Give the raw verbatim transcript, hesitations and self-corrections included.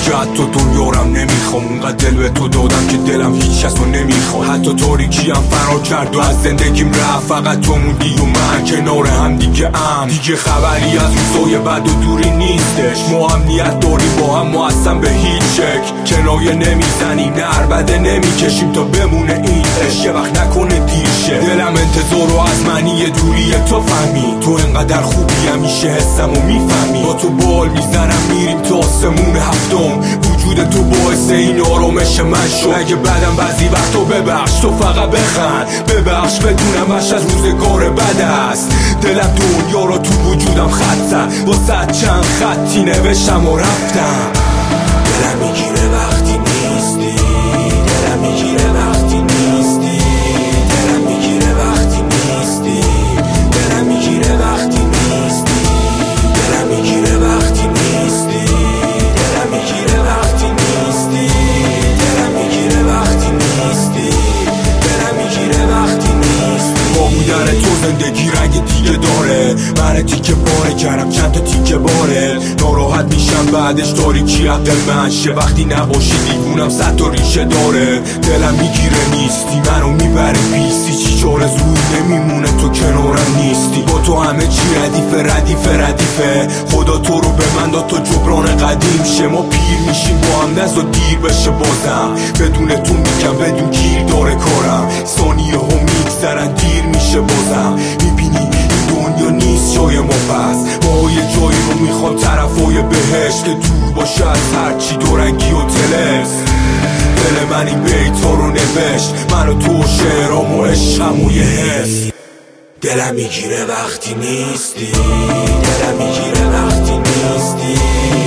که حتی دنیارم نمیخوام، اونقدر دل به تو دادم که دلم هیچ کس رو نمیخواد. حتی تاریکی هم فرار کرد و از زندگیم رفت، فقط تو موندی و من کنار هم دیگه ام. دیگه خبری از روزای بد و دوری نیستش، ما هم نیت داریم با هم، ما اصلا به هیچ شکل کنایه نمیزنیم، نه عربده نمیکشیم تا بمونه این عشق، یه وقت نکنه دیر شه. دلم انتظار و از منی یه دوری تو فهمی، تو انقدر خوبی همیشه حسم و میفهمی. با تو بال میزنم میریم تا آسمون هفتم، وجود تو باعث این آرامش من شد. اگه بعدم بعضی وقت تو ببخش، تو فقط بخند، ببخش بدونم اش از روزگار بد است. دلم دنیا رو تو وجودم خط زد، واسه چند خطی نوشتم و رفتم. دلم میگیره وقتی نیستی، دلم میگیره وقتی نیستی، دلم میگیره وقتی نیستی، دلم میگیره وقتی نیستی، دلم میگیره وقتی نیستی، دلم میگیره وقتی نیستی، دلم میگیره وقتی نیستی، دلم میگیره وقتی نیستی. با بودن تو زندگی رنگ دیگه داره، من تیکه پاره کردم چند تا تیکه باره. ناراحت میشم بعدش تاریکی حق من شه، وقتی نباشی دیوونم صد تا ریشه داره. دلم میگیره نیستی، منو میبره بیستی، چی چاره زود نمیمونه تو کنارم نیستی. با تو همه چی ردیفه ردیفه ردیفه، خدا تو رو به من داد تا جبران قدیم شه. ما پیر میشیم با هم نزد و دیر بشه بازم، بدون تو میگم بدون گیر داره کارم. ثانیه هم میگذرن دیر میشه بازم، میبینی دنیا نیست جای ما، پس ما یه جایی رو میخوام طرفای بهشت که دور باشه از هرچی دورنگی و تلس. دل من این بیتا رو نوشت، من و تو شعرام و عشقم و یه حس. دلم میگیره وقتی نیستی، دلم میگیره وقتی نیستی،